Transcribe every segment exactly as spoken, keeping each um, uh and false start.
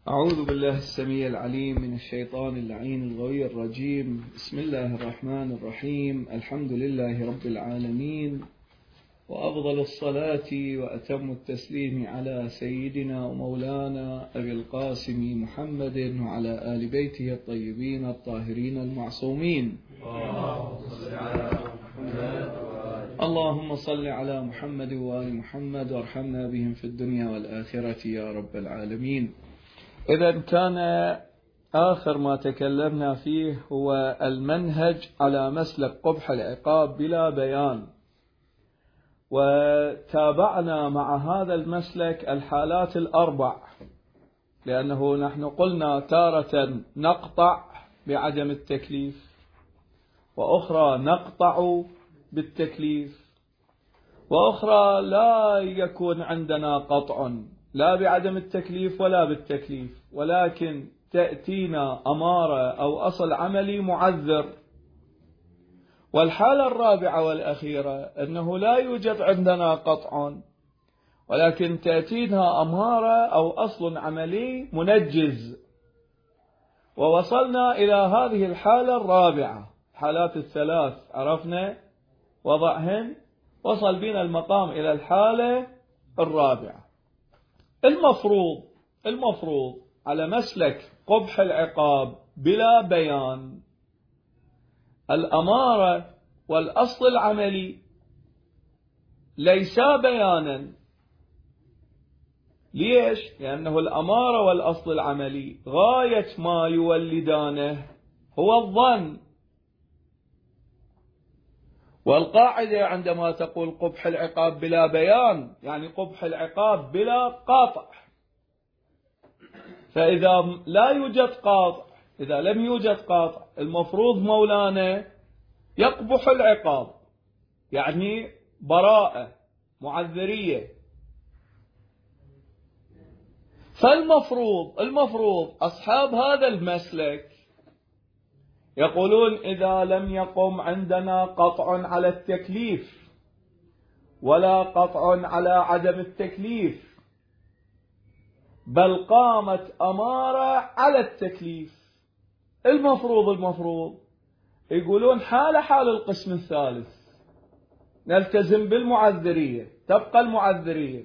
أعوذ بالله السميع العليم من الشيطان اللعين الغوي الرجيم. بسم الله الرحمن الرحيم. الحمد لله رب العالمين، وأفضل الصلاة وأتم التسليم على سيدنا ومولانا أبي القاسم محمد وعلى آل بيته الطيبين الطاهرين المعصومين. اللهم صل على محمد وآل محمد وارحمنا بهم في الدنيا والآخرة يا رب العالمين. إذا كان آخر ما تكلمنا فيه هو المنهج على مسلك قبح العقاب بلا بيان، وتابعنا مع هذا المسلك الحالات الأربع، لأنه نحن قلنا تارة نقطع بعدم التكليف، وأخرى نقطع بالتكليف، وأخرى لا يكون عندنا قطع لا بعدم التكليف ولا بالتكليف، ولكن تأتينا أمارة أو أصل عملي معذر. والحالة الرابعة والأخيرة أنه لا يوجد عندنا قطع، ولكن تأتينا أمارة أو أصل عملي منجز. ووصلنا إلى هذه الحالة الرابعة. حالات الثلاث عرفنا وضعهن، وصل بنا المقام إلى الحالة الرابعة. المفروض المفروض على مسلك قبح العقاب بلا بيان، الأمارة والأصل العملي ليسا بيانا. ليش؟ لأنه الأمارة والأصل العملي غاية ما يولدانه هو الظن. والقاعدة عندما تقول قبح العقاب بلا بيان يعني قبح العقاب بلا قاطع. فإذا لا يوجد قاطع، إذا لم يوجد قاطع، المفروض مولانا يقبح العقاب، يعني براءة معذرية. فالمفروض المفروض أصحاب هذا المسلك يقولون إذا لم يقم عندنا قطع على التكليف ولا قطع على عدم التكليف، بل قامت أمارة على التكليف، المفروض المفروض يقولون حال حال القسم الثالث، نلتزم بالمعذرية، تبقى المعذرية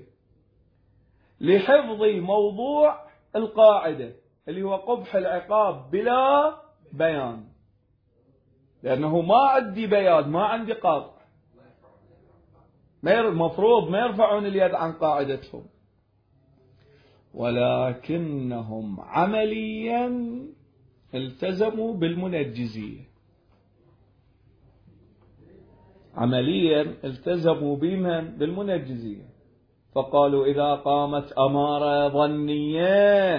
لحفظ موضوع القاعدة اللي هو قبح العقاب بلا بيان، لأنه ما عندي بيان، ما عندي قاطع، المفروض ما يرفعون اليد عن قاعدتهم. ولكنهم عمليا التزموا بالمنجزية، عمليا التزموا بمن؟ بالمنجزية. فقالوا إذا قامت أمارة ظنية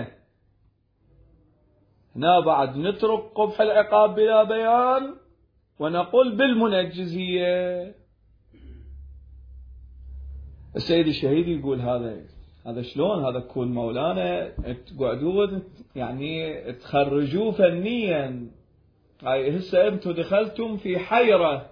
هنا بعد نترك قبح العقاب بلا بيان ونقول بالمنجزية. السيد الشهيدي يقول هذا هذا شلون؟ هذا كون مولانا تقعدون يعني تخرجوه فنيا. هاي هسه انتم دخلتم في حيرة،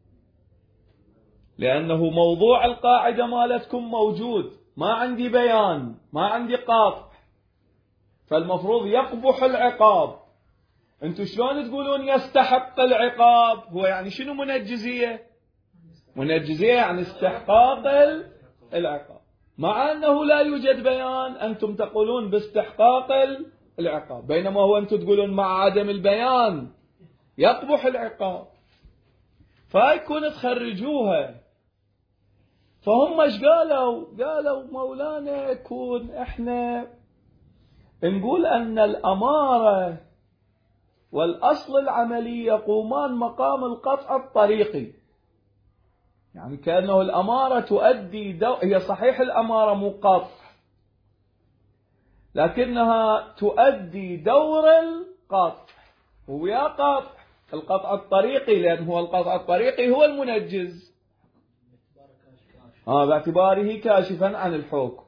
لأنه موضوع القاعدة مالتكم موجود، ما عندي بيان، ما عندي قاطع، فالمفروض يقبح العقاب. انتم شلون تقولون يستحق العقاب؟ هو يعني شنو منجزية؟ منجزية يعني استحقاق العقاب، مع أنه لا يوجد بيان أنتم تقولون باستحقاق العقاب، بينما هو أنتم تقولون مع عدم البيان يقبح العقاب. فيكون تخرجوها. فهم ايش قالوا؟ قالوا مولانا يكون احنا نقول أن الأمارة والأصل العملي يقومان مقام القطع الطريقي، يعني كأنه الأمارة تؤدي دو... هي صحيح الأمارة مو قطع، لكنها تؤدي دور القطع، ويا قطع القطع الطريقي، لأنه هو القطع الطريقي هو المنجز آه باعتباره كاشفا عن الحكم.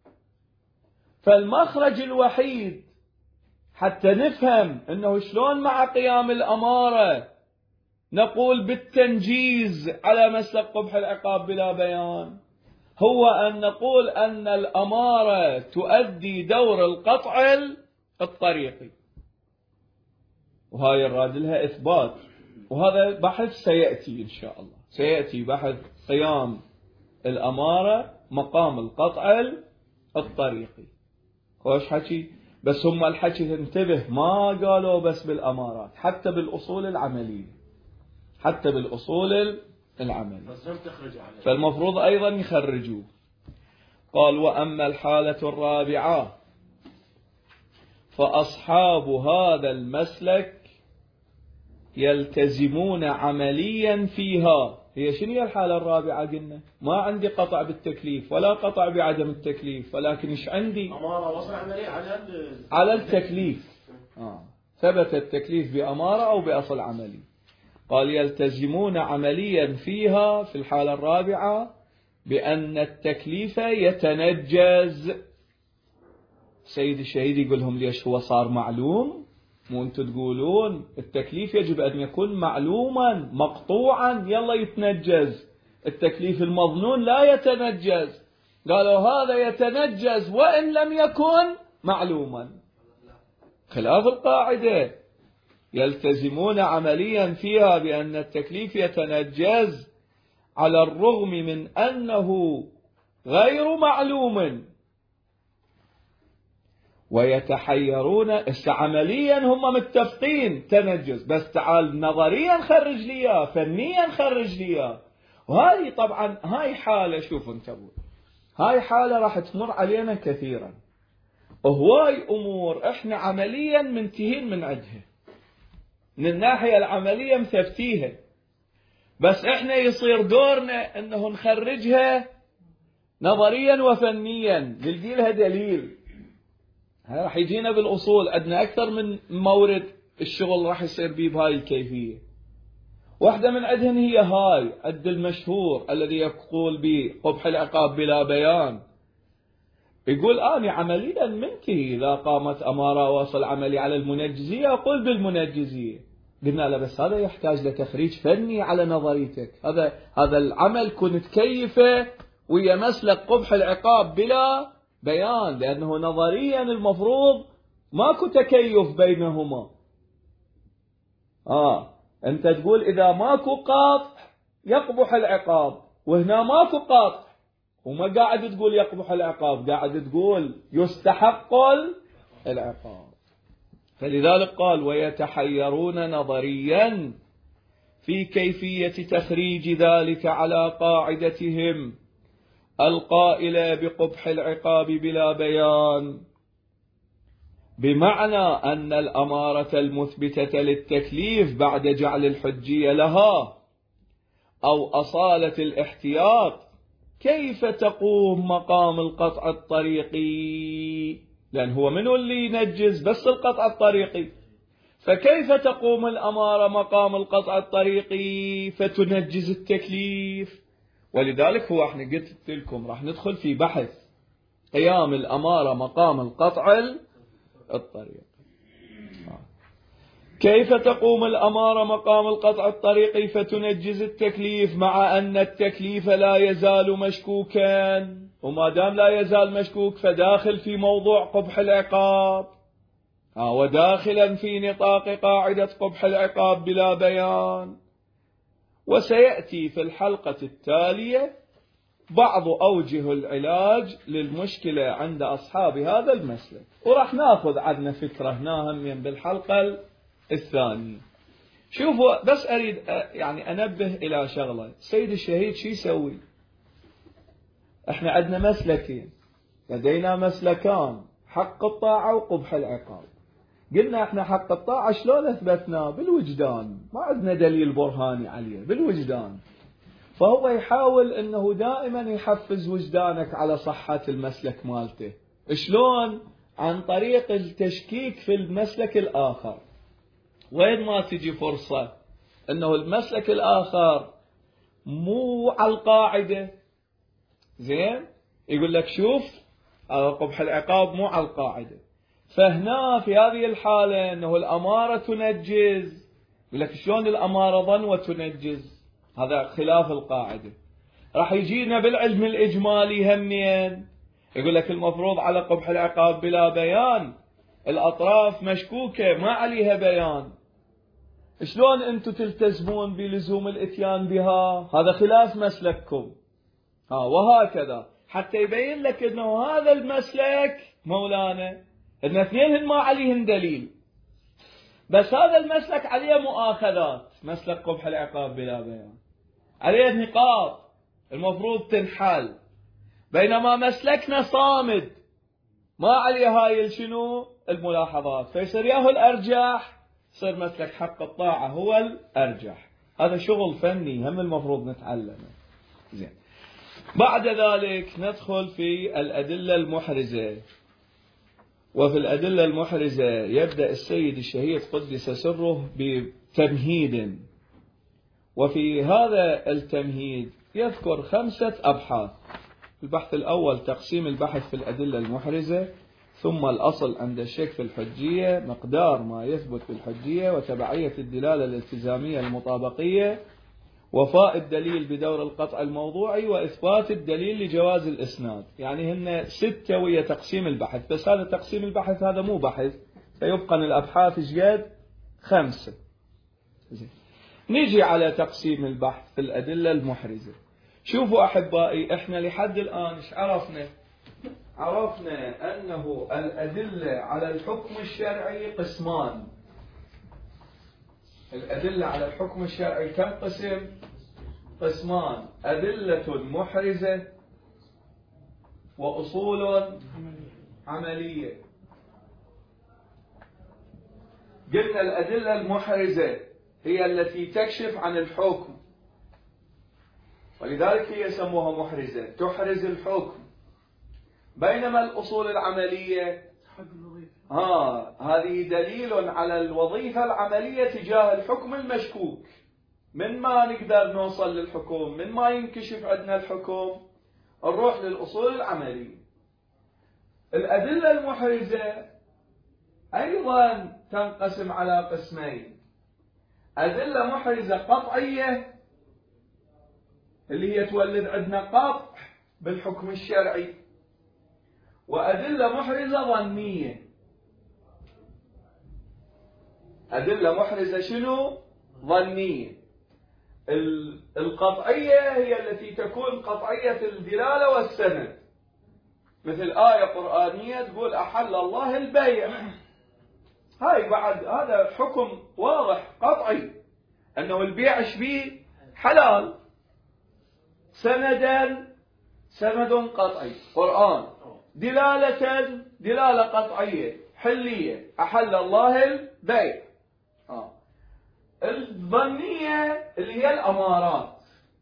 فالمخرج الوحيد حتى نفهم أنه شلون مع قيام الأمارة نقول بالتنجيز على مسلك قبح العقاب بلا بيان، هو أن نقول أن الأمارة تؤدي دور القطع الطريقي، وهاي الراد لها إثبات، وهذا بحث سيأتي إن شاء الله، سيأتي بحث قيام الأمارة مقام القطع الطريقي. خوش حكي، بس هم الحكي تنتبه ما قالوا بس بالأمارات، حتى بالأصول العملية، حتى بالأصول العملية، فالمفروض أيضا يخرجوه. قال: وأما الحالة الرابعة فأصحاب هذا المسلك يلتزمون عمليا فيها. هي شنو هي الحالة الرابعة؟ قلنا ما عندي قطع بالتكليف ولا قطع بعدم التكليف، ولكن إيش عندي؟ أمارة وصل عملية على على التكليف. آه. ثبت التكليف بأمارة أو بأصل عملي. قال: يلتزمون عمليا فيها في الحالة الرابعة بأن التكليف يتنجز. سيد الشهيد يقول لهم: ليش هو صار معلوم؟ مو أنتم تقولون التكليف يجب أن يكون معلوما مقطوعا، يلا يتنجز. التكليف المظنون لا يتنجز. قالوا هذا يتنجز وإن لم يكن معلوما، خلاف القاعدة. يلتزمون عمليا فيها بأن التكليف يتنجز على الرغم من أنه غير معلوم، ويتحيرون. عمليا هم متفقين تنجز، بس تعال نظريا خرج لي، فنيا خرج لي. وهذه طبعا هاي حالة، شوفوا انتبهوا، هاي حالة راح تمر علينا كثيرا. وهواي أمور احنا عمليا منتهين من عندها، من الناحية العملية مثبتيها، بس احنا يصير دورنا انه نخرجها نظريا وفنيا، نلقي لها دليل. راح يجينا بالأصول عندنا أكثر من مورد الشغل راح يصير بيه بهاي الكيفية. واحدة من عندهن هي هاي عد المشهور الذي يقول به قبح العقاب بلا بيان. يقول أنا عمليا منتهي، إذا قامت أمارة وصل عملي على المنجزية أقول بالمنجزية. قلنا له بس هذا يحتاج لتخريج فني على نظريتك. هذا هذا العمل كنت كيفه ويا مسلك قبح العقاب بلا بيان، لأنه نظريا المفروض ماكو تكيف بينهما. آه أنت تقول إذا ماكو قاطع يقبح العقاب، وهنا ماكو قاطع وما قاعد تقول يقبح العقاب، قاعد تقول يستحق العقاب. فلذلك قال: ويتحيرون نظريا في كيفية تخريج ذلك على قاعدتهم القائلة بقبح العقاب بلا بيان، بمعنى أن الأمارة المثبتة للتكليف بعد جعل الحجية لها أو أصالة الاحتياط كيف تقوم مقام القطع الطريقي؟ لأن هو منه اللي ينجز بس القطع الطريقي، فكيف تقوم الأمارة مقام القطع الطريقي فتنجز التكليف؟ ولذلك هو احنا قلت لكم راح ندخل في بحث قيام الأمارة مقام القطع الطريقي. كيف تقوم الأمارة مقام القطع الطريقي فتنجز التكليف مع أن التكليف لا يزال مشكوكا، وما دام لا يزال مشكوك فداخل في موضوع قبح العقاب، وداخلا في نطاق قاعدة قبح العقاب بلا بيان. وسيأتي في الحلقة التالية بعض أوجه العلاج للمشكلة عند أصحاب هذا المسلك، وراح ناخذ عندنا فكرة هنا هم بالحلقة الثانية. شوفوا بس أريد يعني أنبه إلى شغلة. السيد الشهيد شو يسوي؟ احنا عندنا مسلكين، لدينا مسلكان، حق الطاعة وقبح العقاب. قلنا احنا حق الطاعة شلون اثبتناه؟ بالوجدان، ما عندنا دليل برهاني عليه، بالوجدان. فهو يحاول انه دائما يحفز وجدانك على صحة المسلك مالته. شلون؟ عن طريق التشكيك في المسلك الآخر. وين ما تجي فرصة انه المسلك الآخر مو على القاعدة، زين، يقول لك شوف قبح العقاب مو على القاعدة، فهنا في هذه الحالة انه الأمارة تنجز. يقول لك شلون الأمارة ظن وتنجز؟ هذا خلاف القاعدة. راح يجينا بالعلم الإجمالي همين، يقول لك المفروض على قبح العقاب بلا بيان الأطراف مشكوكة ما عليها بيان، شلون أنتم تلتزمون بلزوم الإتيان بها؟ هذا خلاف مسلككم. ها وهكذا حتى يبين لك أنه هذا المسلك مولانا أن اثنين ما عليهن دليل، بس هذا المسلك عليه مؤاخذات، مسلك قبح العقاب بلا بيان، عليه نقاط المفروض تنحل، بينما مسلكنا صامد ما عليه هاي شنو الملاحظات، فيصير ياهو الأرجح، يصير مسلك حق الطاعة هو الأرجح. هذا شغل فني هم المفروض نتعلمه. زين، بعد ذلك ندخل في الأدلة المحرزة. وفي الأدلة المحرزة يبدأ السيد الشهيد قدس سره بتمهيد، وفي هذا التمهيد يذكر خمسة أبحاث. البحث الأول تقسيم البحث في الأدلة المحرزة، ثم الأصل عند الشك في الحجية، مقدار ما يثبت في الحجية، وتبعية الدلالة الالتزامية المطابقية، وفاء الدليل بدور القطع الموضوعي، وإثبات الدليل لجواز الإسناد. يعني هن ستة ويا تقسيم البحث، بس هذا تقسيم البحث هذا مو بحث، سيبقى الأبحاث جد خمسة. زين. نيجي على تقسيم البحث في الأدلة المحرزة. شوفوا أحبائي، إحنا لحد الآن إيش عرفنا؟ عرفنا أنه الأدلة على الحكم الشرعي قسمان. الأدلة على الحكم الشرعي كم قسم؟ قسمان: أدلة محرزة وأصول عملية. قلنا الأدلة المحرزة هي التي تكشف عن الحكم، ولذلك هي يسموها محرزة، تحرز الحكم. بينما الأصول العملية ها هذه دليل على الوظيفة العملية تجاه الحكم المشكوك، من ما نقدر نوصل للحكم، من ما ينكشف عندنا الحكم، نروح للأصول العملية. الأدلة المحرزة أيضا تنقسم على قسمين: أدلة محرزة قطعية اللي هي تولد عندنا قطع بالحكم الشرعي، وأدلة محرزة ظنية. أدلة محرزة شنو؟ ظنية. القطعية هي التي تكون قطعية الدلالة والسند، مثل آية قرآنية تقول أحل الله البيع، هاي بعد هذا حكم واضح قطعي أنه البيع شبيه حلال، سندا سند قطعي قرآن، دلالة دلالة قطعية حلية، أحل الله البيع. آه. الظنية اللي هي الأمارات،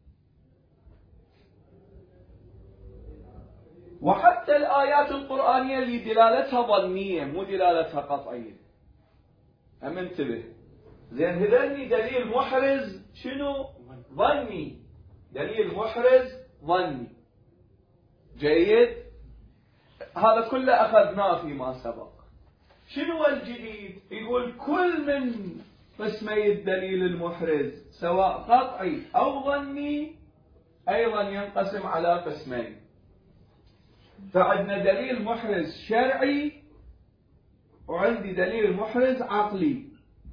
وحتى الآيات القرآنية اللي دلالتها ظنية مو دلالتها قطعية. أم انتبه زين، هذني دليل محرز شنو؟ ظني. دليل محرز ظني. جيد، هذا كله أخذناه فيما سبق. شنو الجديد؟ يقول كل من قسمي الدليل المحرز سواء قطعي أو ظني أيضا ينقسم على قسمين. فعندنا دليل محرز شرعي، وعندي دليل محرز عقلي.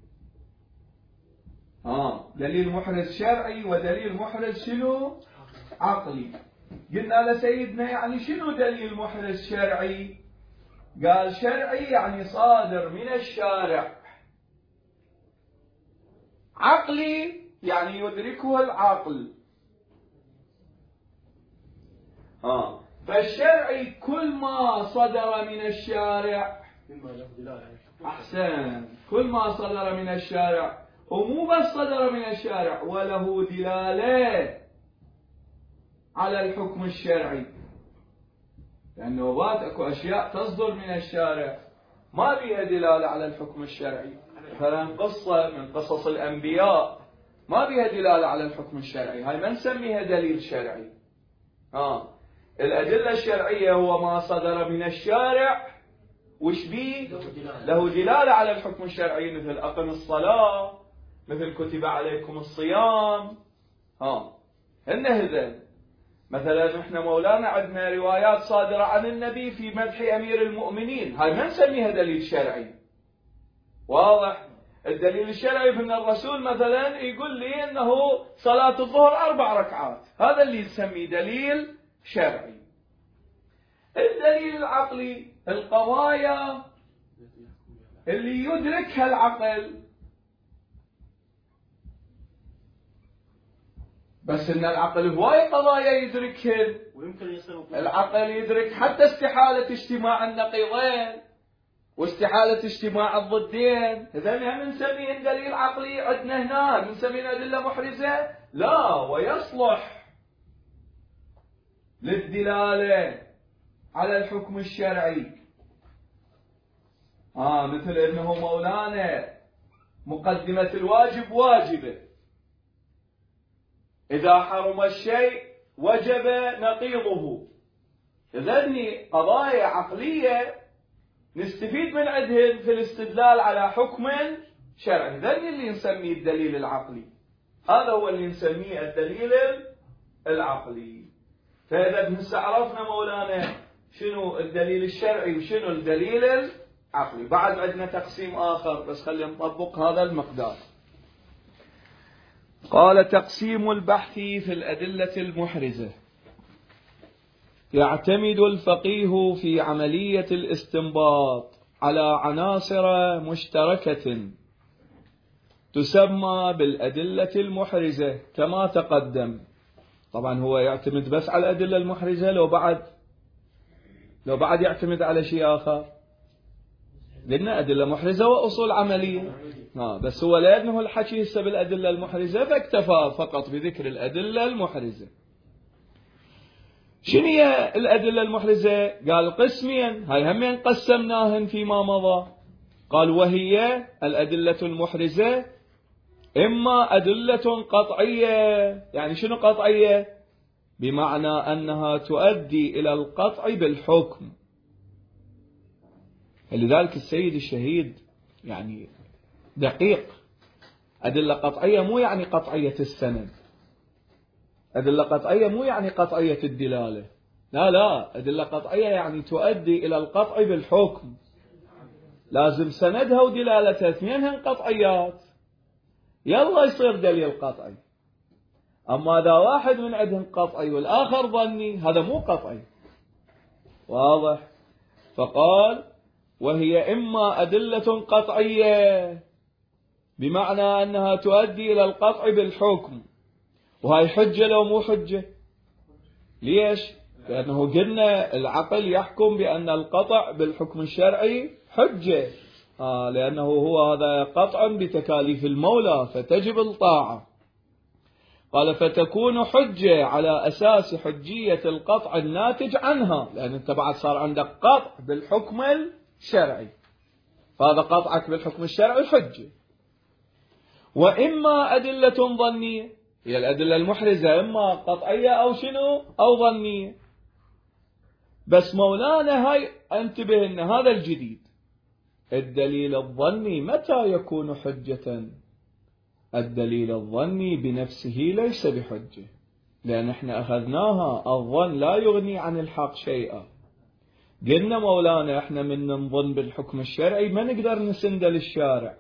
آه دليل محرز شرعي ودليل محرز شنو؟ عقلي. قلنا لسيدنا يعني شنو دليل محرز شرعي؟ قال شرعي يعني صادر من الشارع، عقلي يعني يدركه العقل. آه فالشرعي كل ما صدر من الشارع، أحسن، كل ما صدر من الشارع، ومو بس صدر من الشارع وله دلالة على الحكم الشرعي، لأنه بات أكو أشياء تصدر من الشارع ما بيها دلالة على الحكم الشرعي. مثلا قصة من قصص الأنبياء ما بيها دلالة على الحكم الشرعي، هاي ما نسميها دليل شرعي. آه الأدلة الشرعية هو ما صدر من الشارع وش بيه؟ له دلالة على الحكم الشرعي، مثل أقم الصلاة، مثل كتب عليكم الصيام. ها هن هذين. مثلا احنا مولانا عندنا روايات صادرة عن النبي في مدح أمير المؤمنين، هاي ما نسميها دليل شرعي. واضح؟ الدليل الشرعي بأن الرسول مثلا يقول لي أنه صلاة الظهر أربع ركعات، هذا اللي نسميه دليل شرعي. الدليل العقلي القضايا اللي يدركها العقل، بس ان العقل هواي قضايا يدركهن، ويمكن يصير العقل يدرك حتى استحالة اجتماع النقيضين واستحالة اجتماع الضدين، إذن هم نسميه دليل عقلي عندنا هنا، نسميه أدلة محرزة؟ لا، ويصلح للدلالة على الحكم الشرعي. آه مثل أنه مولانا مقدمة الواجب واجبة، إذا حرم الشيء وجب نقيضه. إذن قضايا عقلية نستفيد من عندهن في الاستدلال على حكم شرعي، إذن اللي نسميه الدليل العقلي، هذا هو اللي نسميه الدليل العقلي. فإذا هسه عرفنا مولانا شنو الدليل الشرعي وشنو الدليل العقلي. بعد عندنا تقسيم آخر بس خلينا نطبق هذا المقدار. قال: تقسيم البحث في الأدلة المحرزة. يعتمد الفقيه في عملية الاستنباط على عناصر مشتركة تسمى بالأدلة المحرزة كما تقدم. طبعا هو يعتمد بس على الأدلة المحرزة، لو بعد لو بعد يعتمد على شيء آخر قلنا أدلة محرزة وأصول عملية. ها بس هو لأنه الحكي هسه بالأدلة المحرزة فاكتفى فقط بذكر الأدلة المحرزة. شنو هي الأدلة المحرزة؟ قال قسمين، هاي همين قسمناهن فيما مضى. قال: وهي الأدلة المحرزة إما أدلة قطعية. يعني شنو قطعية؟ بمعنى أنها تؤدي إلى القطع بالحكم. لذلك السيد الشهيد يعني دقيق. أدلة قطعية مو يعني قطعية السند، أدلة قطعية مو يعني قطعية الدلالة، لا لا، أدلة قطعية يعني تؤدي إلى القطع بالحكم، لازم سندها ودلالتها اثنينهن قطعيات يلا يصير دليل قطعي. أما إذا واحد من عندهم قطعي والآخر ظني هذا مو قطعي. واضح؟ فقال: وهي إما أدلة قطعية بمعنى أنها تؤدي إلى القطع بالحكم، وهي حجة لو مو حجة. ليش؟ لأنه قلنا العقل يحكم بأن القطع بالحكم الشرعي حجة، آه لأنه هو هذا قطع بتكاليف المولى فتجب الطاعة. قال: فتكون حجة على أساس حجية القطع الناتج عنها، لأن أنت بعد صار عندك قطع بالحكم الشرعي، فهذا قطعك بالحكم الشرعي حجة. وإما أدلة ظنية، هي الأدلة المحرزة إما قطعية أو شنو أو ظنية. بس مولانا هاي انتبه إن هذا الجديد، الدليل الظني متى يكون حجة؟ الدليل الظني بنفسه ليس بحجة، لأن احنا أخذناها الظن لا يغني عن الحق شيئا. قلنا مولانا احنا من نظن بالحكم الشرعي ما نقدر نسند للشارع،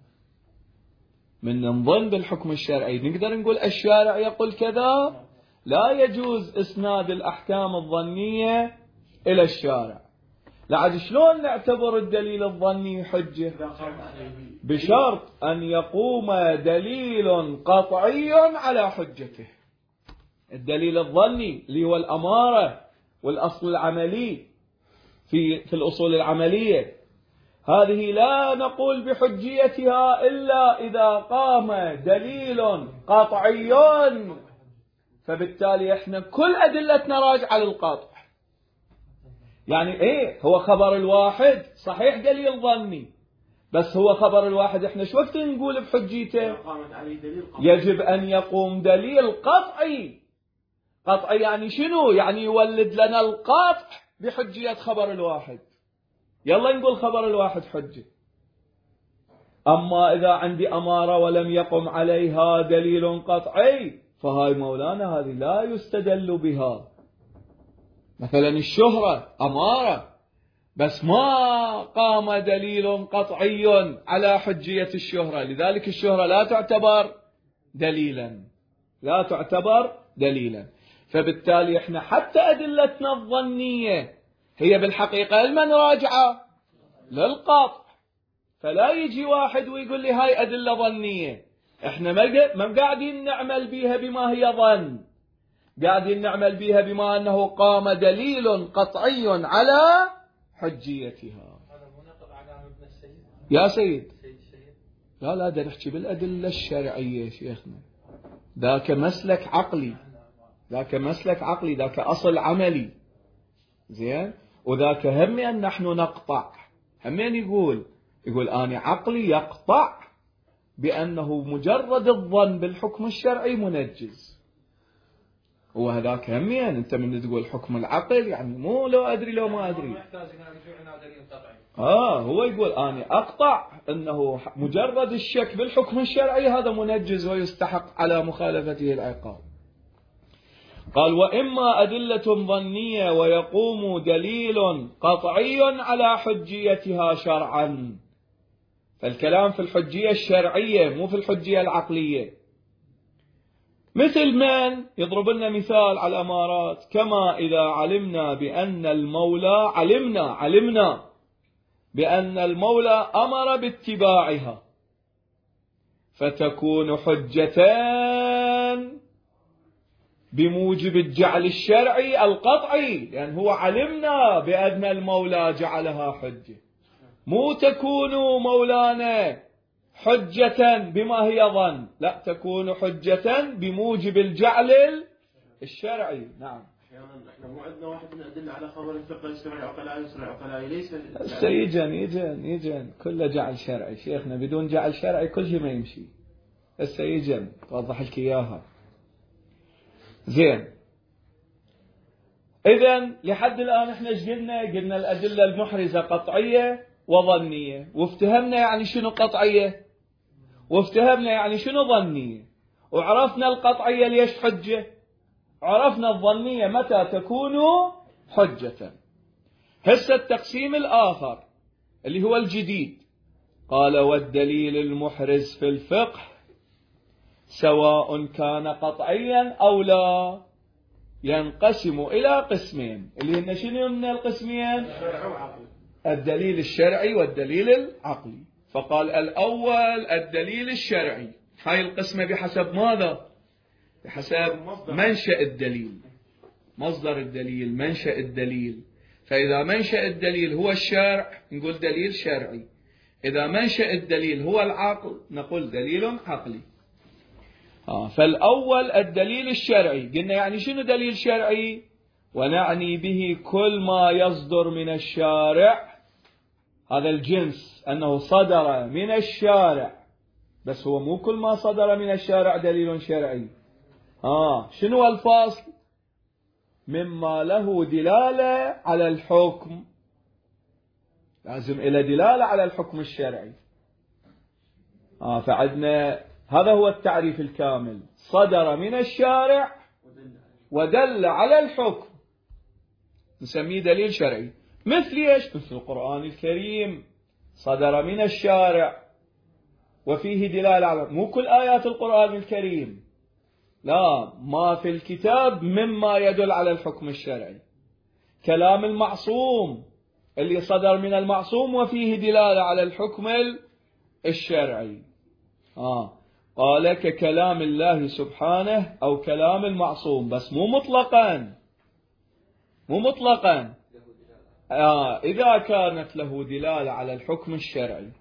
من نظن بالحكم الشرعي نقدر نقول الشارع يقول كذا، لا يجوز إسناد الأحكام الظنية إلى الشارع. لعد شلون نعتبر الدليل الظني حجة؟ بشرط أن يقوم دليل قطعي على حجته. الدليل الظني اللي هو الأمارة والأصل العملي في في الأصول العملية، هذه لا نقول بحجيتها إلا إذا قام دليل قطعي، فبالتالي احنا كل أدلتنا راجعة للقطع. يعني ايه هو خبر الواحد صحيح دليل ظني، بس هو خبر الواحد احنا شو وقت نقول بحجيته؟ يجب أن يقوم دليل قطعي. قطعي يعني شنو؟ يعني يولد لنا القطع بحجية خبر الواحد، يلا نقول خبر الواحد حجة. أما إذا عندي أمارة ولم يقم عليها دليل قطعي فهاي مولانا هذه لا يستدل بها. مثلا الشهرة أمارة، بس ما قام دليل قطعي على حجية الشهرة، لذلك الشهرة لا تعتبر دليلا، لا تعتبر دليلا. فبالتالي احنا حتى أدلتنا الظنية هي بالحقيقة لمن راجعة؟ للقطع. فلا يجي واحد ويقول لي هاي أدلة ظنية، احنا ما قاعدين نعمل بيها بما هي ظن، قاعدين نعمل بيها بما أنه قام دليل قطعي على حجيتها. يا سيد لا لا ده نحكي بالأدلة الشرعية شيخنا، ذاك مسلك عقلي، ذاك مسلك عقلي، ذاك أصل عملي. زين، وذاك هم أن نحن نقطع، هم يقول يقول أنا عقلي يقطع بأنه مجرد الظن بالحكم الشرعي منجز. وهذاك همين أنت من تقول حكم العقل يعني مو لو أدري لو ما أدري. آه هو يقول أنا أقطع أنه مجرد الشك بالحكم الشرعي هذا منجز ويستحق على مخالفته العقاب. قال وإما أدلة ظنية ويقوم دليل قطعي على حجيتها شرعا. فالكلام في الحجية الشرعية مو في الحجية العقلية. مثل من يضرب لنا مثال على الأمارات، كما إذا علمنا بأن المولى علمنا علمنا بأن المولى أمر باتباعها فتكون حجتان بموجب الجعل الشرعي القطعي، لأن يعني هو علمنا بأن المولى جعلها حجة، مو تكون مولانا حجة بما هي ظن، لا تكون حجة بموجب الجعل الشرعي. نعم احنا مو عندنا واحد من الأدلة على خبر الفقه يسمع العقلاء يسمع العقلاء ليس يجن يجن يجن كله جعل شرعي شيخنا، بدون جعل شرعي كل شيء ما يمشي. هسه يجن توضح لك اياها. زين، اذا لحد الان احنا ايش قلنا؟ قلنا الادله المحرزه قطعيه وظنيه، وافتهمنا يعني شنو قطعيه وافتهمنا يعني شنو ظنيه، وعرفنا القطعيه ليش حجه، عرفنا الظنيه متى تكون حجه. هسه التقسيم الاخر اللي هو الجديد، قال والدليل المحرز في الفقه سواء كان قطعيا أو لا ينقسم إلى قسمين، اللي هن شنو من القسمين؟ الدليل الشرعي والدليل العقلي. فقال الأول الدليل الشرعي، هاي القسمة بحسب ماذا؟ بحسب منشأ الدليل، مصدر الدليل، منشأ الدليل. فإذا منشأ الدليل هو الشرع نقول دليل شرعي، إذا منشأ الدليل هو العقل نقول دليل عقلي. آه فالأول الدليل الشرعي، قلنا يعني شنو دليل شرعي؟ ونعني به كل ما يصدر من الشارع، هذا الجنس أنه صدر من الشارع، بس هو مو كل ما صدر من الشارع دليل شرعي. آه شنو الفاصل؟ مما له دلالة على الحكم، لازم إلى دلالة على الحكم الشرعي. آه فعدنا هذا هو التعريف الكامل، صدر من الشارع ودل على الحكم نسميه دليل شرعي. مثل ايش؟ مثل القرآن الكريم صدر من الشارع وفيه دلالة على، مو كل آيات القرآن الكريم، لا، ما في الكتاب مما يدل على الحكم الشرعي. كلام المعصوم اللي صدر من المعصوم وفيه دلالة على الحكم الشرعي. آه قال ككلام الله سبحانه أو كلام المعصوم، بس مو مطلقا، مو مطلقا آه إذا كانت له دلالة على الحكم الشرعي.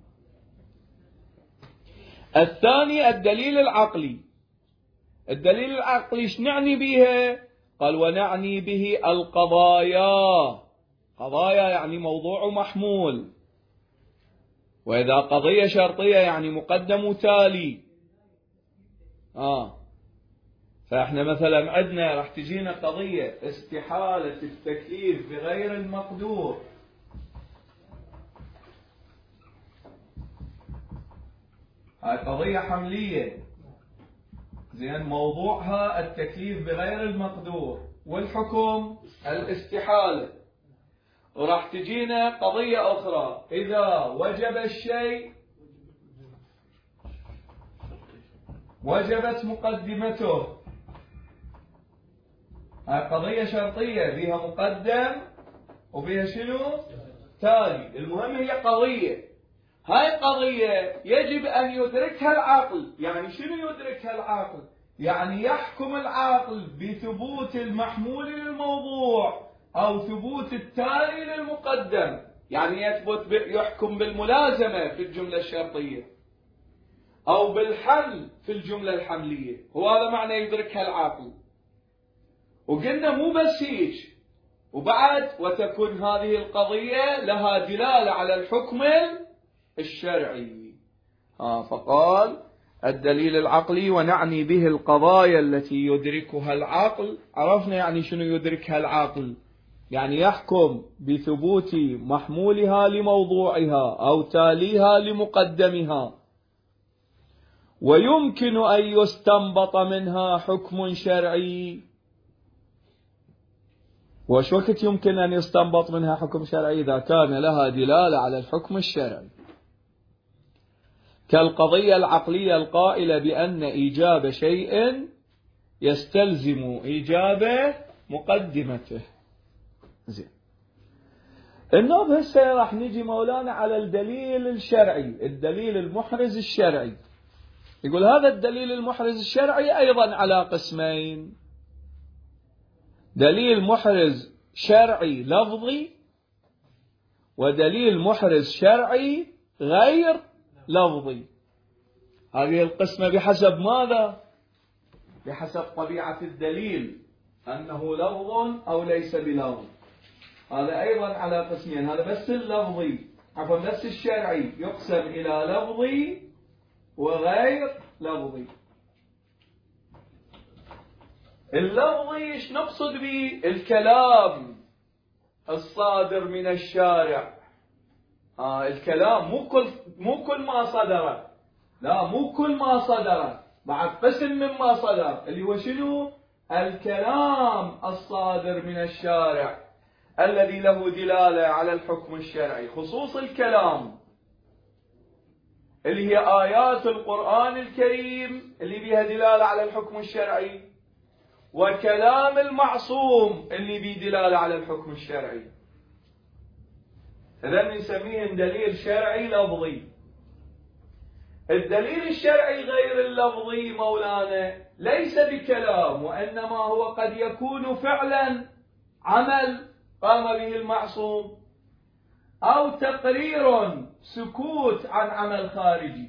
الثاني الدليل العقلي. الدليل العقلي ايش نعني به؟ قال ونعني به القضايا، قضايا يعني موضوع محمول، وإذا قضية شرطية يعني مقدم وتالي. آه فإحنا مثلا عندنا راح تجينا قضية استحالة التكليف بغير المقدور، هاي قضية حملية. زين، موضوعها التكليف بغير المقدور، والحكم الاستحالة. وراح تجينا قضية أخرى، إذا وجب الشيء وجبت مقدمته. هاي قضية شرطية بها مقدم وبها شنو؟ تالي. المهم هي قضية، هاي قضية يجب أن يدركها العقل. يعني شنو يدركها العقل؟ يعني يحكم العقل بثبوت المحمول للموضوع أو ثبوت التالي للمقدم. يعني يثبت يحكم بالملازمة في الجملة الشرطية أو بالحمل في الجملة الحملية، وهذا معنى يدركها العقل. وقلنا مو بس هيك، وبعد وتكون هذه القضية لها دلالة على الحكم الشرعي. آه فقال الدليل العقلي، ونعني به القضايا التي يدركها العقل. عرفنا يعني شنو يدركها العقل؟ يعني يحكم بثبوت محمولها لموضوعها أو تاليها لمقدمها، ويمكن أن يستنبط منها حكم شرعي. وش وقت يمكن أن يستنبط منها حكم شرعي؟ إذا كان لها دلالة على الحكم الشرعي، كالقضية العقلية القائلة بأن إيجاب شيء يستلزم إيجاب مقدمته. زين، النوب هسه راح نجي مولانا على الدليل الشرعي، الدليل المحرز الشرعي. يقول هذا الدليل المحرز الشرعي أيضا على قسمين: دليل محرز شرعي لفظي، ودليل محرز شرعي غير لفظي. هذه القسمة بحسب ماذا؟ بحسب طبيعة الدليل، أنه لفظ أو ليس بلفظ. هذا أيضا على قسمين، هذا بس اللفظي، عفوا بس الشرعي يقسم إلى لفظي وغير لفظي. اللفظي ايش نقصد به؟ الكلام الصادر من الشارع. آه الكلام مو كل مو كل ما صدر، لا مو كل ما صدر، بعد قسم مما صدر اللي هو شنو؟ الكلام الصادر من الشارع الذي له دلالة على الحكم الشرعي، خصوص الكلام اللي هي آيات القرآن الكريم اللي بها دلالة على الحكم الشرعي، وكلام المعصوم اللي بيه دلالة على الحكم الشرعي. هذا نسميهم دليل شرعي لفظي. الدليل الشرعي غير اللفظي مولانا ليس بكلام، وإنما هو قد يكون فعلا عمل قام به المعصوم، أو تقرير سكوت عن عمل خارجي.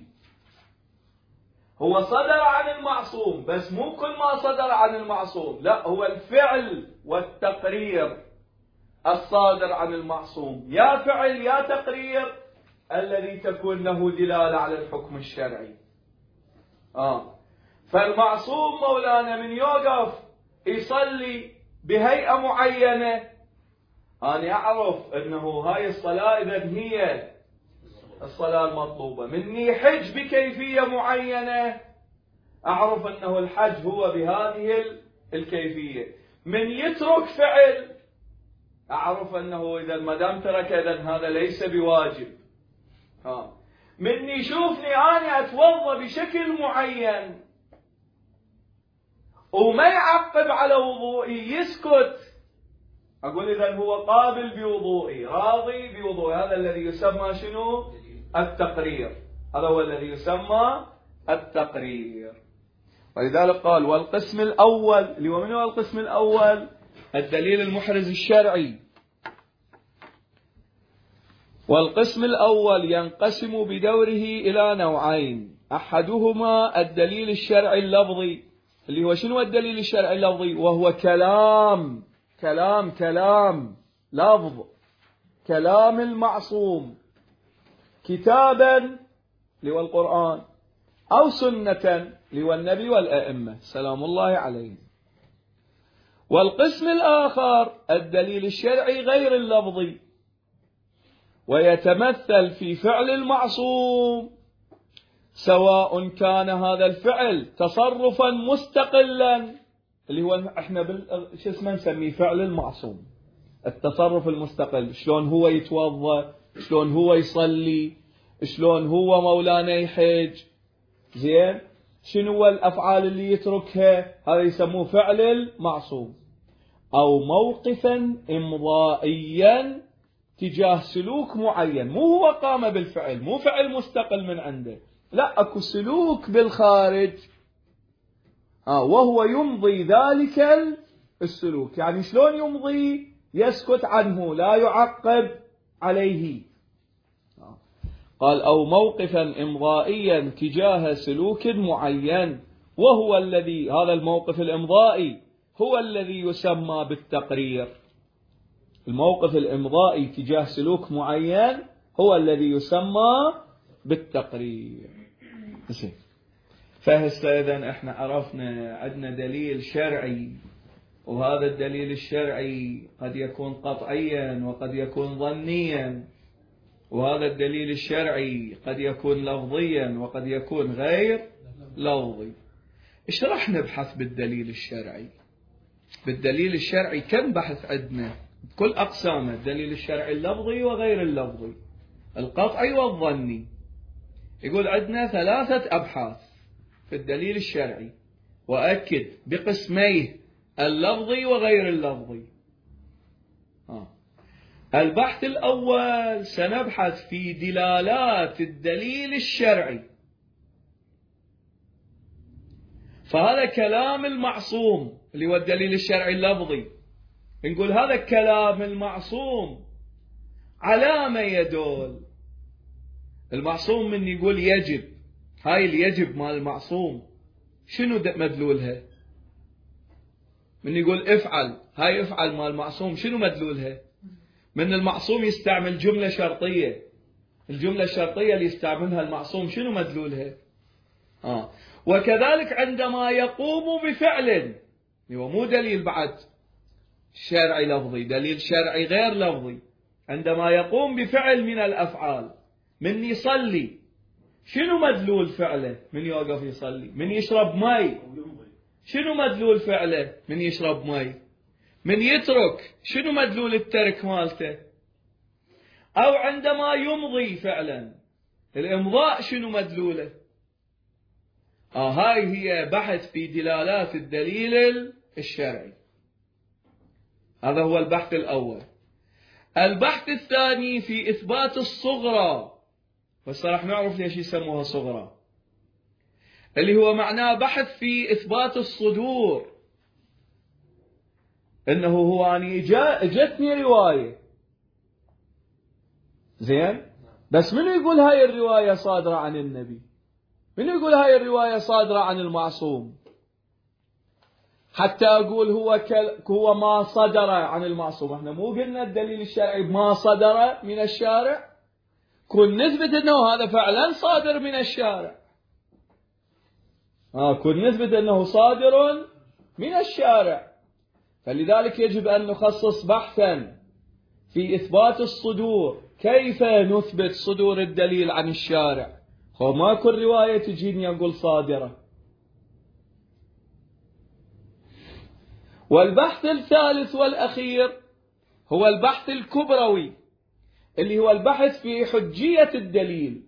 هو صدر عن المعصوم، بس مو كل ما صدر عن المعصوم، لا هو الفعل والتقرير الصادر عن المعصوم، يا فعل يا تقرير، الذي تكون له دلالة على الحكم الشرعي. آه. فالمعصوم مولانا من يوقف يصلي بهيئة معينة، أنا أعرف أنه هاي الصلاة إذا هي الصلاة المطلوبة. مني يحج بكيفية معينة، أعرف أنه الحج هو بهذه الكيفية. من يترك فعل، أعرف أنه إذا ما دام ترك إذن هذا ليس بواجب. ها. من يشوفني أنا أتوضأ بشكل معين وما يعقب على وضوئي، يسكت، أقول إذن هو قابل بوضوئي، راضي بوضوئي. هذا الذي يسمى شنو؟ التقرير. هذا هو الذي يسمى التقرير. ولذلك قال والقسم الأول، اللي هو من هو القسم الأول؟ الدليل المحرز الشرعي. والقسم الأول ينقسم بدوره إلى نوعين: أحدهما الدليل الشرعي اللفظي، اللي هو شنو الدليل الشرعي اللفظي؟ وهو كلام كلام كلام لفظ، كلام المعصوم، كتابا اللي هو القرآن، أو سنة اللي هو النبي والأئمة سلام الله عليهم. والقسم الآخر الدليل الشرعي غير اللفظي، ويتمثل في فعل المعصوم سواء كان هذا الفعل تصرفا مستقلا، اللي هو احنا بال شو اسمه نسميه فعل المعصوم، التصرف المستقل، شلون هو يتوضا، شلون هو يصلي، شلون هو مولانا يحج، زين، شنو الافعال اللي يتركها، هذا يسموه فعل المعصوم. او موقفا امضائيا تجاه سلوك معين، مو هو قام بالفعل، مو فعل مستقل من عنده، لا، اكو سلوك بالخارج آه وهو يمضي ذلك السلوك. يعني شلون يمضي؟ يسكت عنه، لا يعقب عليه. آه. قال أو موقفا إمضائيا تجاه سلوك معين، وهو الذي، هذا الموقف الإمضائي هو الذي يسمى بالتقرير. الموقف الإمضائي تجاه سلوك معين هو الذي يسمى بالتقرير. فهسه إذن احنا عرفنا عندنا دليل شرعي، وهذا الدليل الشرعي قد يكون قطعيا وقد يكون ظنيا، وهذا الدليل الشرعي قد يكون لفظيا وقد يكون غير لفظي. ايش راح نبحث بالدليل الشرعي؟ بالدليل الشرعي كم بحث عندنا بكل أقسامه، الدليل الشرعي اللفظي وغير اللفظي، القطعي والظني. يقول عندنا ثلاثة أبحاث في الدليل الشرعي، وأكد بقسميه اللفظي وغير اللفظي. آه. البحث الأول سنبحث في دلالات الدليل الشرعي، فهذا كلام المعصوم اللي هو الدليل الشرعي اللفظي. نقول هذا كلام المعصوم على ما يدل. المعصوم من يقول يجب، هاي اليجب مال المعصوم شنو مدلولها؟ من يقول افعل، هاي افعل مال المعصوم شنو مدلولها؟ من المعصوم يستعمل جملة شرطية، الجملة الشرطية اللي يستعملها المعصوم شنو مدلولها؟ آه. وكذلك عندما يقوم بفعل، هو مو دليل بعد شرعي لفظي، دليل شرعي غير لفظي. عندما يقوم بفعل من الأفعال، من يصلي شنو مدلول فعله؟ من يوقف يصلي. من يشرب ماء شنو مدلول فعله؟ من يشرب ماء. من يترك شنو مدلول الترك مالته؟ أو عندما يمضي فعلا، الإمضاء شنو مدلوله؟ آه هاي هي بحث في دلالات الدليل الشرعي. هذا هو البحث الأول. البحث الثاني في إثبات الصغرى، بس راح نعرف ليش يسموها صغرى، اللي هو معناه بحث في إثبات الصدور. إنه هو أني اجتني رواية، زين، بس منو يقول هاي الرواية صادرة عن النبي؟ منو يقول هاي الرواية صادرة عن المعصوم؟ حتى أقول هو كل... هو ما صدر عن المعصوم. احنا مو قلنا الدليل الشرعي ما صدر من الشارع، كن نثبت أنه هذا فعلا صادر من الشارع. آه كن نثبت أنه صادر من الشارع. فلذلك يجب أن نخصص بحثا في إثبات الصدور. كيف نثبت صدور الدليل عن الشارع؟ هو ما كل رواية تجيني أقول صادرة. والبحث الثالث والأخير هو البحث الكبروي، اللي هو البحث في حجية الدليل.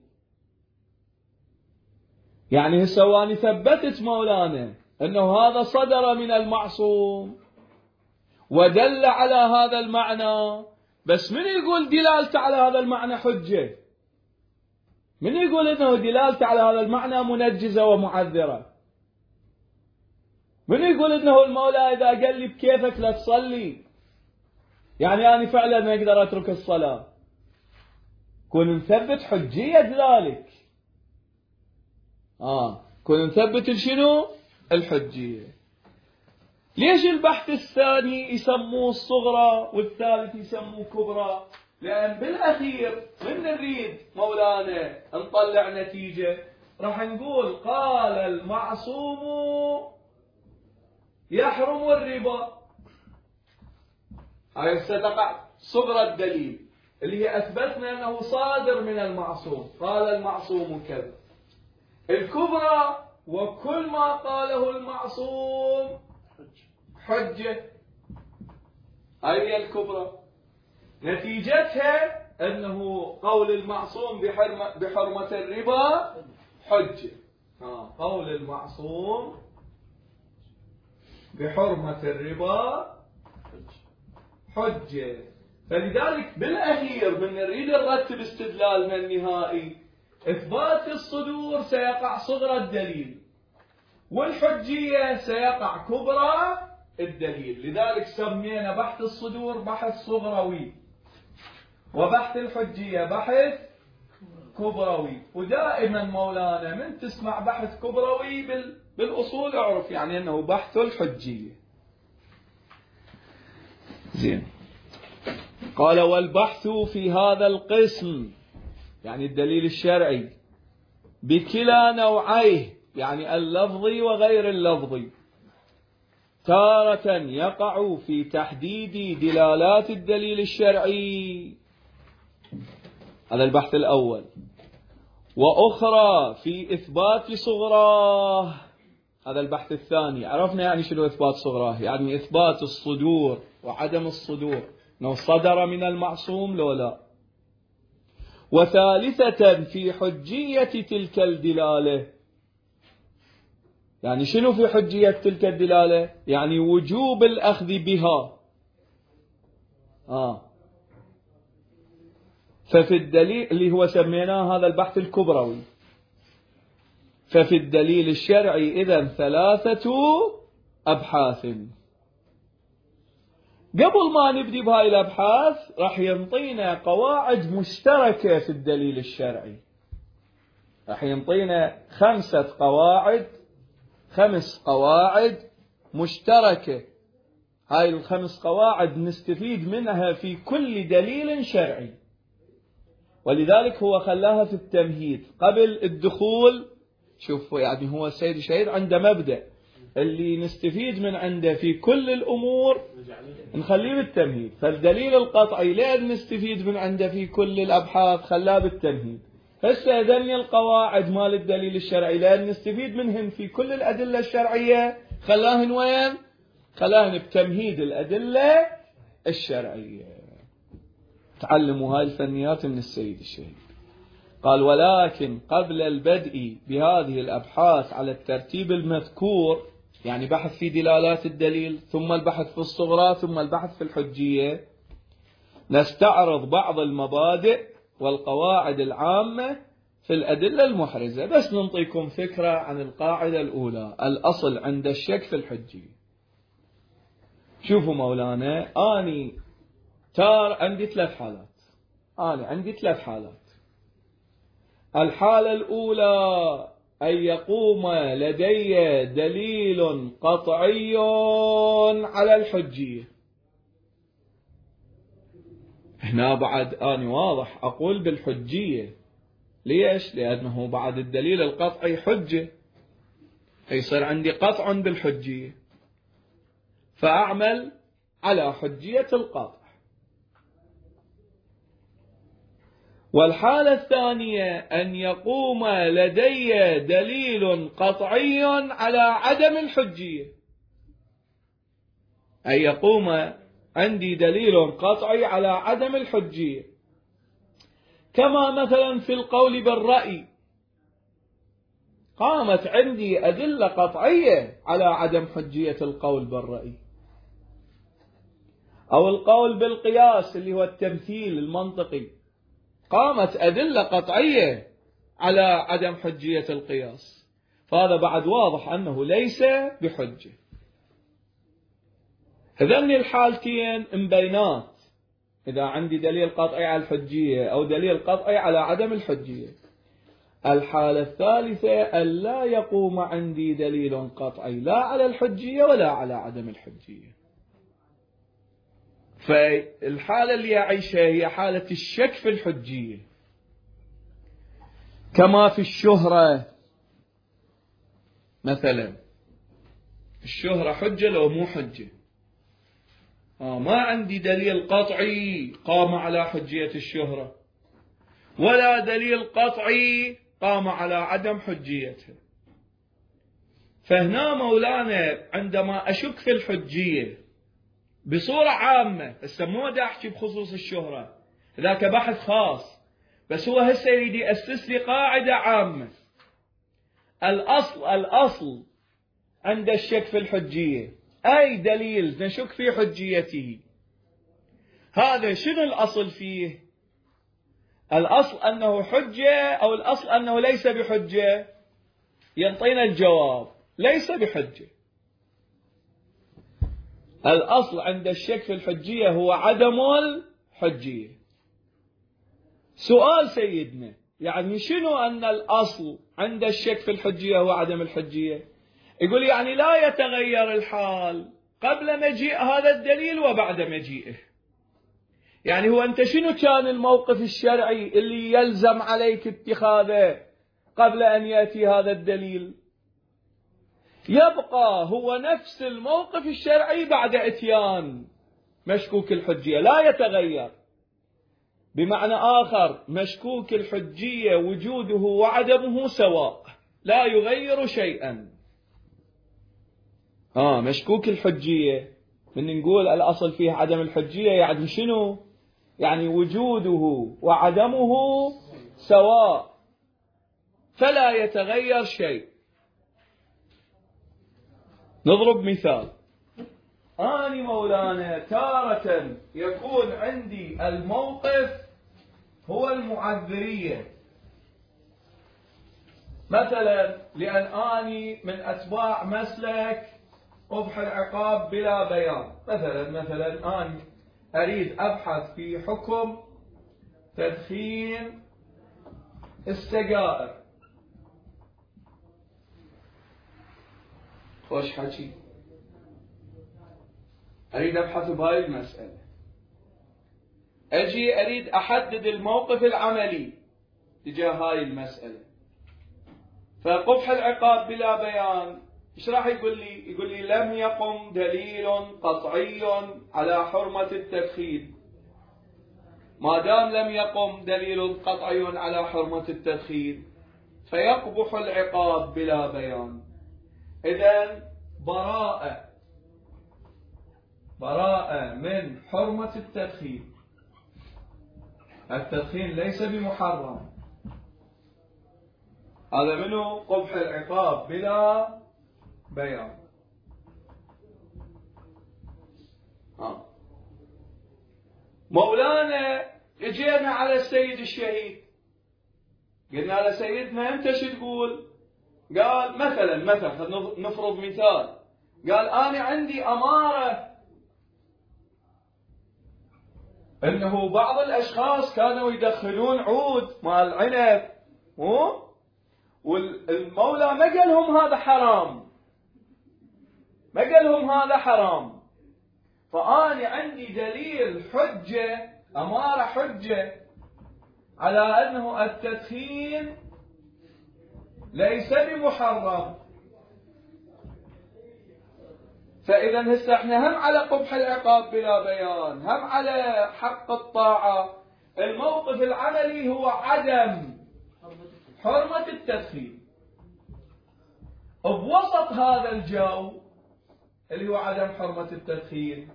يعني سواء ثبتت مولانا أنه هذا صدر من المعصوم ودل على هذا المعنى، بس من يقول دلالته على هذا المعنى حجة؟ من يقول أنه دلالته على هذا المعنى منجزة ومعذرة؟ من يقول أنه المولى إذا قال لي بكيفك لا تصلي يعني أنا فعلا ما أقدر أترك الصلاة؟ كون نثبت حجية ذلك. آه كون نثبت شنو؟ الحجية. ليش البحث الثاني يسموه الصغرى والثالث يسموه كبرى؟ لأن بالأخير من نريد مولانا نطلع نتيجة، راح نقول قال المعصوم يحرم الربا. هاي ستقع صغرى الدليل اللي هي أثبتنا أنه صادر من المعصوم، قال المعصوم كذا. الكبرى وكل ما قاله المعصوم حجة. هاي الكبرى نتيجتها أنه قول المعصوم بحرمة, بحرمة الربا حجة. آه. قول المعصوم بحرمة الربا حجة. فلذلك بالأخير من نريد نرتب استدلالنا النهائي إثبات الصدور سيقع صغرى الدليل، والحجية سيقع كبرى الدليل. لذلك سمينا بحث الصدور بحث صغروي، وبحث الحجية بحث كبروي. ودائما مولانا من تسمع بحث كبروي بالأصول اعرف يعني أنه بحث الحجية. زين. قال والبحث في هذا القسم يعني الدليل الشرعي بكلا نوعيه يعني اللفظي وغير اللفظي تارة يقع في تحديد دلالات الدليل الشرعي، هذا البحث الأول، وأخرى في إثبات صغراه، هذا البحث الثاني. عرفنا يعني شنو إثبات صغراه؟ يعني إثبات الصدور وعدم الصدور، أنه صدر من المعصوم لو لا. وثالثة في حجية تلك الدلالة، يعني شنو في حجية تلك الدلالة؟ يعني وجوب الأخذ بها. آه. ففي الدليل اللي هو سميناه هذا البحث الكبروي، ففي الدليل الشرعي إذن ثلاثة أبحاث. قبل ما نبدي بهاي الأبحاث راح ينطينا قواعد مشتركة في الدليل الشرعي، راح ينطينا خمسة قواعد، خمس قواعد مشتركة. هاي الخمس قواعد نستفيد منها في كل دليل شرعي، ولذلك هو خلاها في التمهيد قبل الدخول. شوف يعني هو السيد الشهيد عنده مبدأ اللي نستفيد من عنده في كل الأمور نخليه بالتمهيد. فالدليل القطعي لأن نستفيد من عنده في كل الأبحاث خلاه بالتمهيد. هسه ذني القواعد مال الدليل الشرعي لأن نستفيد منهن في كل الأدلة الشرعية خلاهن وين؟ خلاهن بتمهيد الأدلة الشرعية. تعلموا هاي الفنيات من السيد الشهيد. قال ولكن قبل البدء بهذه الأبحاث على الترتيب المذكور، يعني بحث في دلالات الدليل ثم البحث في الصغرى ثم البحث في الحجية، نستعرض بعض المبادئ والقواعد العامة في الأدلة المحرزة. بس ننطيكم فكرة عن القاعدة الأولى، الأصل عند الشك في الحجية. شوفوا مولانا، أني تار عندي ثلاث حالات، أنا عندي ثلاث حالات. الحالة الأولى أن يقوم لدي دليل قطعي على الحجية. هنا بعد أنا واضح أقول بالحجية. ليش؟ لأنه بعد الدليل القطعي حجة، يصير عندي قطع بالحجية، فأعمل على حجية القطع. والحالة الثانية أن يقوم لدي دليل قطعي على عدم الحجية، أن يقوم عندي دليل قطعي على عدم الحجية، كما مثلا في القول بالرأي قامت عندي أدلة قطعية على عدم حجية القول بالرأي، أو القول بالقياس اللي هو التمثيل المنطقي، قامت أدلة قطعية على عدم حجية القياس، فهذا بعد واضح أنه ليس بحجة. هذين الحالتين مبينات، إذا عندي دليل قطعي على الحجية أو دليل قطعي على عدم الحجية. الحالة الثالثة أن لا يقوم عندي دليل قطعي لا على الحجية ولا على عدم الحجية. فالحالة اللي أعيشها هي حالة الشك في الحجية، كما في الشهرة مثلا. الشهرة حجة لو مو حجة؟ آه ما عندي دليل قطعي قام على حجية الشهرة، ولا دليل قطعي قام على عدم حجيتها. فهنا مولانا عندما أشك في الحجية بصورة عامة، هسه مو دا أحكي بخصوص الشهرة، ذاك بحث خاص، بس هو هسه يريد يأسس لي قاعدة عامة. الأصل الأصل عند الشك في الحجية أي دليل نشك في حجيته، هذا شنو الأصل فيه؟ الأصل أنه حجة أو الأصل أنه ليس بحجة؟ ينطينا الجواب ليس بحجة. الأصل عند الشك في الحجية هو عدم الحجية. سؤال سيدنا، يعني شنو أن الأصل عند الشك في الحجية هو عدم الحجية؟ يقول يعني لا يتغير الحال قبل مجيء هذا الدليل وبعد مجيئه. يعني هو أنت شنو كان الموقف الشرعي اللي يلزم عليك اتخاذه قبل أن يأتي هذا الدليل؟ يبقى هو نفس الموقف الشرعي بعد اتيان مشكوك الحجية، لا يتغير. بمعنى آخر، مشكوك الحجية وجوده وعدمه سواء، لا يغير شيئا. آه مشكوك الحجية من نقول الأصل فيه عدم الحجية، يعني شنو؟ يعني وجوده وعدمه سواء، فلا يتغير شيء. نضرب مثال. أنا مولانا تارة يكون عندي الموقف هو المعذرية، مثلا لأن أني من أتباع مسلك قبح العقاب بلا بيان. مثلا مثلا أنا أريد أبحث في حكم تدخين السجائر. خوش حكي، أريد أبحث بهاي المسألة. أجي أريد أحدد الموقف العملي تجاه هاي المسألة. فقبح العقاب بلا بيان إيش راح يقول لي؟ يقول لي لم يقم دليل قطعي على حرمة التدخين. ما دام لم يقم دليل قطعي على حرمة التدخين فيقبح العقاب بلا بيان. إذن براءة براءة من حرمة التدخين. التدخين ليس بمحرم، هذا منه قبح العقاب بلا بيان. آه. مولانا اجينا على السيد الشهيد، قلنا له سيدنا انت شو تقول؟ قال مثلا مثلا نفرض مثال، قال انا عندي اماره انه بعض الاشخاص كانوا يدخلون عود مال عنب، والمولى ما قال لهم هذا حرام، ما قال لهم هذا حرام. فأنا عندي دليل حجة، أمارة حجة على أنه التدخين ليس بمحرم. فإذا هسه احنا هم على قبح العقاب بلا بيان، هم على حق الطاعة. الموقف العملي هو عدم حرمة التدخين. بوسط هذا الجو اللي هو عدم حرمة التدخين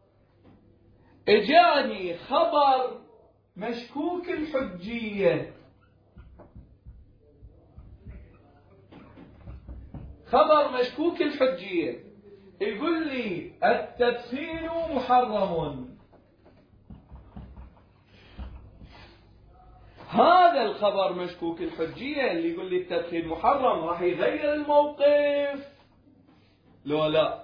اجاني خبر مشكوك الحجية، خبر مشكوك الحجية يقول لي التدخين محرم. هذا الخبر مشكوك الحجية اللي يقول لي التدخين محرم راح يغير الموقف لو لا؟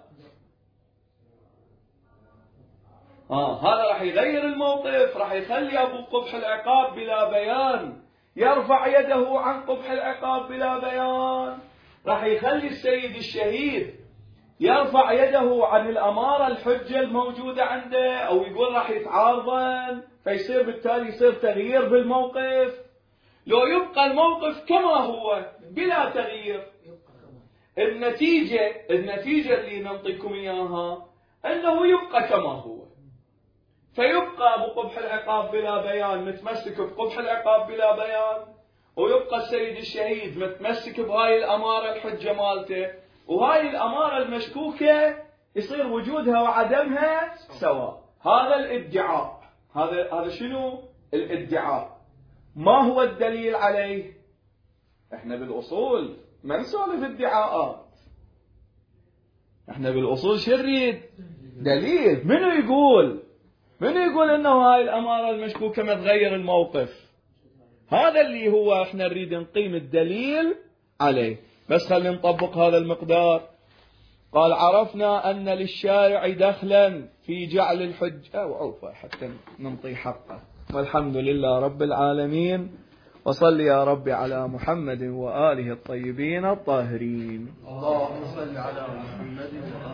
آه هذا راح يغير الموقف، راح يخلي أبو قبح العقاب بلا بيان يرفع يده عن قبح العقاب بلا بيان، راح يخلي السيد الشهيد يرفع يده عن الأمارة الحجة الموجودة عنده، أو يقول راح يتعارضن، فيصير بالتالي يصير تغيير بالموقف. لو يبقى الموقف كما هو بلا تغيير، النتيجة النتيجة اللي نعطيكم إياها أنه يبقى كما هو. فيبقى أبو قبح العقاب بلا بيان متمسك بقبح العقاب بلا بيان، ويبقى السيد الشهيد متمسك بهاي الأمارة الحجة مالته، وهاي الأمارة المشكوكة يصير وجودها وعدمها سواء. هذا الادعاء، هذا هذا شنو الادعاء؟ ما هو الدليل عليه؟ احنا بالأصول ما نسولف ادعاءات، احنا بالأصول شو نريد؟ دليل. منو يقول منو يقول انه هاي الأمارة المشكوكة ما تغير الموقف؟ هذا اللي هو احنا نريد نقيم الدليل عليه. بس خلينا نطبق هذا المقدار. قال عرفنا أن للشارع دخلا في جعل الحجة وعوفة حتى ننطي حقه. والحمد لله رب العالمين، وصل يا رب على محمد وآله الطيبين الطاهرين. اللهم صل على محمد.